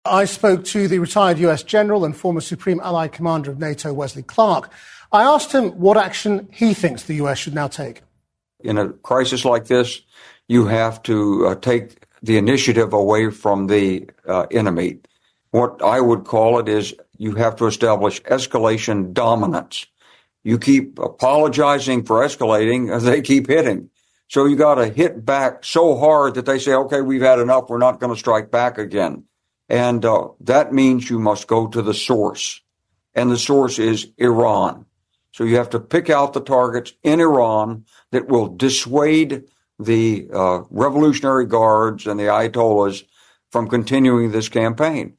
I spoke to the retired US general and former Supreme Allied Commander of NATO, Wesley Clark. I asked him what action he thinks the US should now take. In a crisis like this, you have to take the initiative away from the enemy. What I would call it is you have to establish escalation dominance. You keep apologizing for escalating as they keep hitting. So you got to hit back so hard that they say, okay, we've had enough. We're not going to strike back again. And that means you must go to the source. And the source is Iran. So you have to pick out the targets in Iran that will dissuade the Revolutionary Guards and the Ayatollahs from continuing this campaign.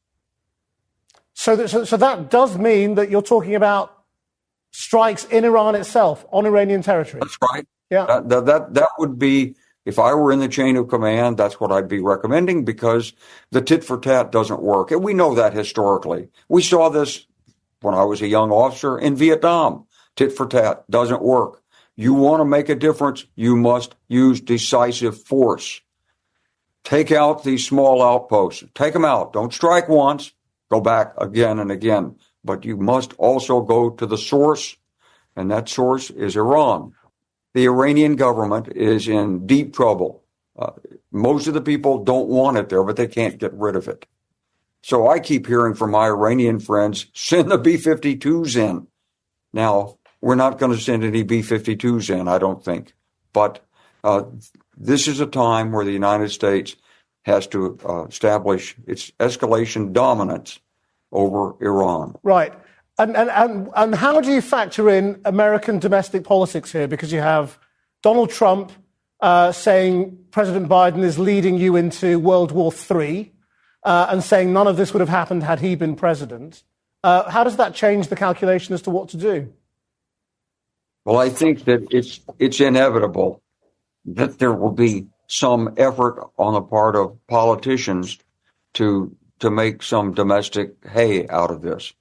So that does mean that you're talking about strikes in Iran itself, on Iranian territory. That's right. Yeah. That would be, if I were in the chain of command, that's what I'd be recommending, because the tit for tat doesn't work. And we know that historically. We saw this when I was a young officer in Vietnam. Tit for tat doesn't work. You want to make a difference, you must use decisive force. Take out these small outposts. Take them out. Don't strike once. Go back again and again. But you must also go to the source, and that source is Iran. The Iranian government is in deep trouble. Most of the people don't want it there, but they can't get rid of it. So I keep hearing from my Iranian friends, send the B-52s in. Now, we're not going to send any B-52s in, I don't think. But this is a time where the United States has to establish its escalation dominance over Iran. Right. And how do you factor in American domestic politics here? Because you have Donald Trump saying President Biden is leading you into World War III and saying none of this would have happened had he been president. How does that change the calculation as to what to do? Well, I think that it's inevitable that there will be some effort on the part of politicians to make some domestic hay out of this.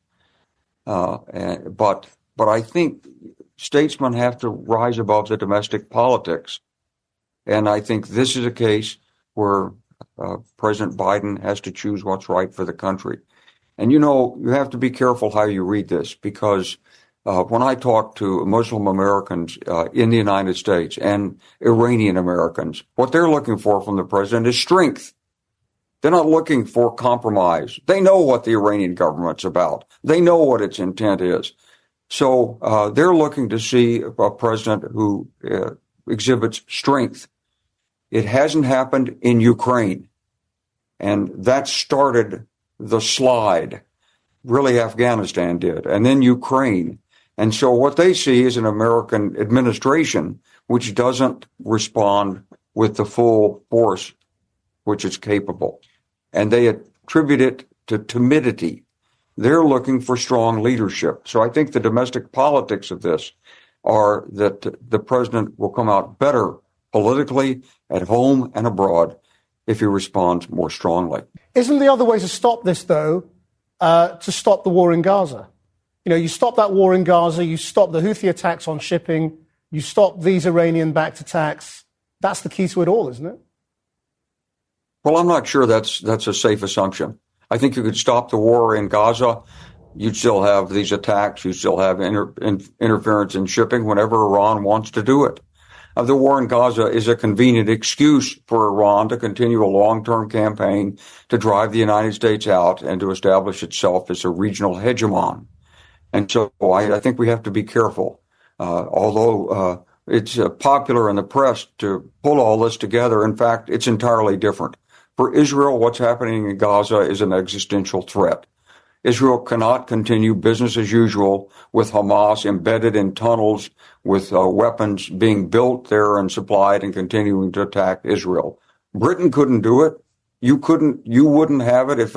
But I think statesmen have to rise above the domestic politics. And I think this is a case where President Biden has to choose what's right for the country. And, you have to be careful how you read this, because when I talk to Muslim Americans in the United States and Iranian Americans, what they're looking for from the president is strength. They're not looking for compromise. They know what the Iranian government's about. They know what its intent is. So they're looking to see a president who exhibits strength. It hasn't happened in Ukraine, and that started the slide. Really, Afghanistan did, and then Ukraine. And so what they see is an American administration which doesn't respond with the full force which is capable. And they attribute it to timidity. They're looking for strong leadership. So I think the domestic politics of this are that the president will come out better politically at home and abroad if he responds more strongly. Isn't the other way to stop this, though, to stop the war in Gaza? You stop that war in Gaza, you stop the Houthi attacks on shipping, you stop these Iranian-backed attacks. That's the key to it all, isn't it? Well, I'm not sure that's a safe assumption. I think you could stop the war in Gaza. You'd still have these attacks. You still have interference in shipping whenever Iran wants to do it. The war in Gaza is a convenient excuse for Iran to continue a long-term campaign to drive the United States out and to establish itself as a regional hegemon. And so I think we have to be careful. Although it's popular in the press to pull all this together, in fact, it's entirely different. For Israel, what's happening in Gaza is an existential threat. Israel cannot continue business as usual with Hamas embedded in tunnels with weapons being built there and supplied and continuing to attack Israel. Britain couldn't do it. You wouldn't have it if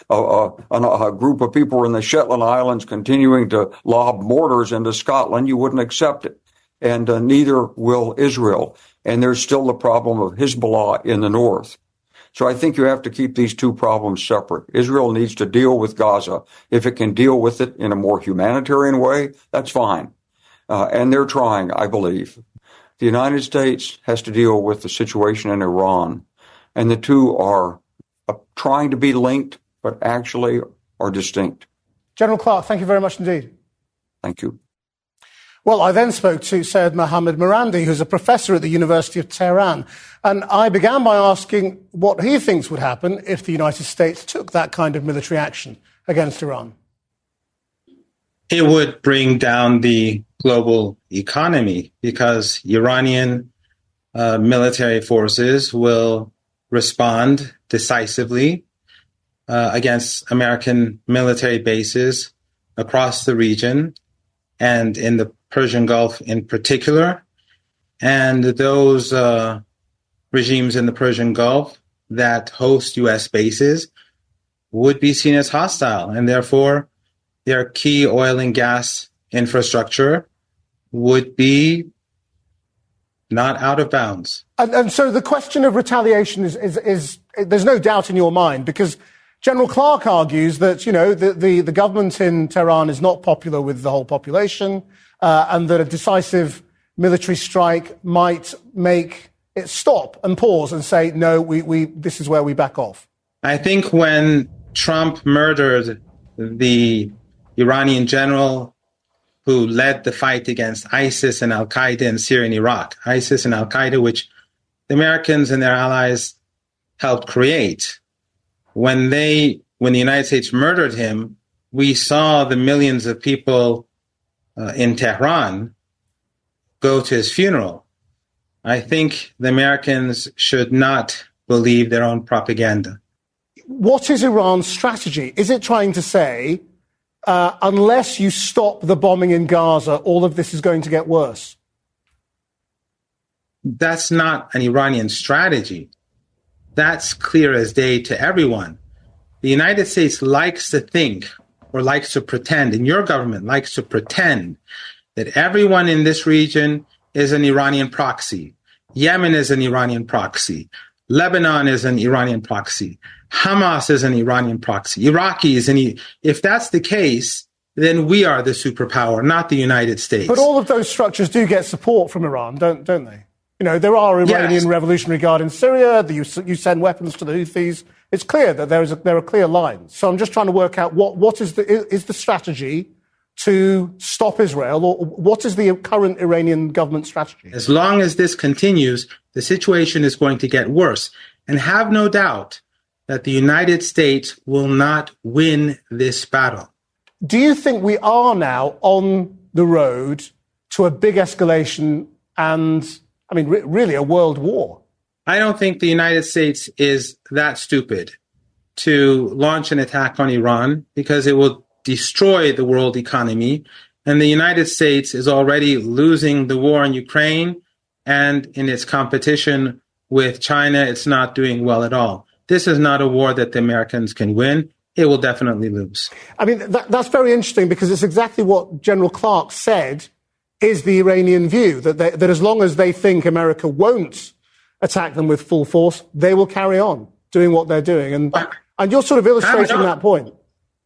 a group of people were in the Shetland Islands continuing to lob mortars into Scotland. You wouldn't accept it. And neither will Israel. And there's still the problem of Hezbollah in the north. So I think you have to keep these two problems separate. Israel needs to deal with Gaza. If it can deal with it in a more humanitarian way, that's fine. And they're trying, I believe. The United States has to deal with the situation in Iran. And the two are trying to be linked, but actually are distinct. General Clark, thank you very much indeed. Thank you. Well, I then spoke to Syed Mohammad Marandi, who's a professor at the University of Tehran. And I began by asking what he thinks would happen if the United States took that kind of military action against Iran. It would bring down the global economy because Iranian military forces will respond decisively against American military bases across the region and in the Persian Gulf in particular. And those regimes in the Persian Gulf that host U.S. bases would be seen as hostile, and therefore their key oil and gas infrastructure would be not out of bounds. And so the question of retaliation is there's no doubt in your mind, because General Clark argues that, you know, the government in Tehran is not popular with the whole population, and that a decisive military strike might make it stop and pause and say, no, this is where we back off. I think when Trump murdered the Iranian general who led the fight against ISIS and Al-Qaeda in Syria and Iraq, ISIS and Al-Qaeda, which the Americans and their allies helped create, when the United States murdered him, we saw the millions of people in Tehran go to his funeral. I think the Americans should not believe their own propaganda. What is Iran's strategy? Is it trying to say, unless you stop the bombing in Gaza, all of this is going to get worse? That's not an Iranian strategy. That's clear as day to everyone. The United States likes to think, or likes to pretend, and your government likes to pretend, that everyone in this region is an Iranian proxy. Yemen is an Iranian proxy. Lebanon is an Iranian proxy. Hamas is an Iranian proxy. Iraqi is if that's the case, then we are the superpower, not the United States. But all of those structures do get support from Iran, don't they? You know, there are Iranian Revolutionary Guard in Syria. You send weapons to the Houthis. It's clear that there are clear lines. So I'm just trying to work out what is the strategy to stop Israel, or what is the current Iranian government strategy? As long as this continues, the situation is going to get worse. And have no doubt that the United States will not win this battle. Do you think we are now on the road to a big escalation and, I mean, really a world war? I don't think the United States is that stupid to launch an attack on Iran, because it will destroy the world economy. And the United States is already losing the war in Ukraine, and in its competition with China, it's not doing well at all. This is not a war that the Americans can win. It will definitely lose. I mean, that's very interesting, because it's exactly what General Clark said is the Iranian view, that as long as they think America won't attack them with full force, they will carry on doing what they're doing. And you're sort of illustrating that point.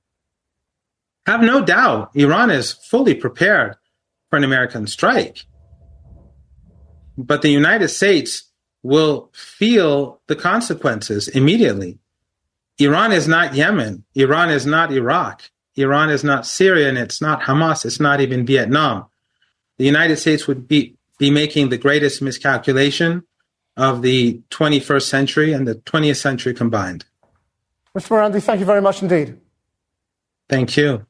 Have no doubt, Iran is fully prepared for an American strike. But the United States will feel the consequences immediately. Iran is not Yemen. Iran is not Iraq. Iran is not Syria, and it's not Hamas. It's not even Vietnam. The United States would be making the greatest miscalculation of the 21st century and the 20th century combined. Mr. Marandi, thank you very much indeed. Thank you.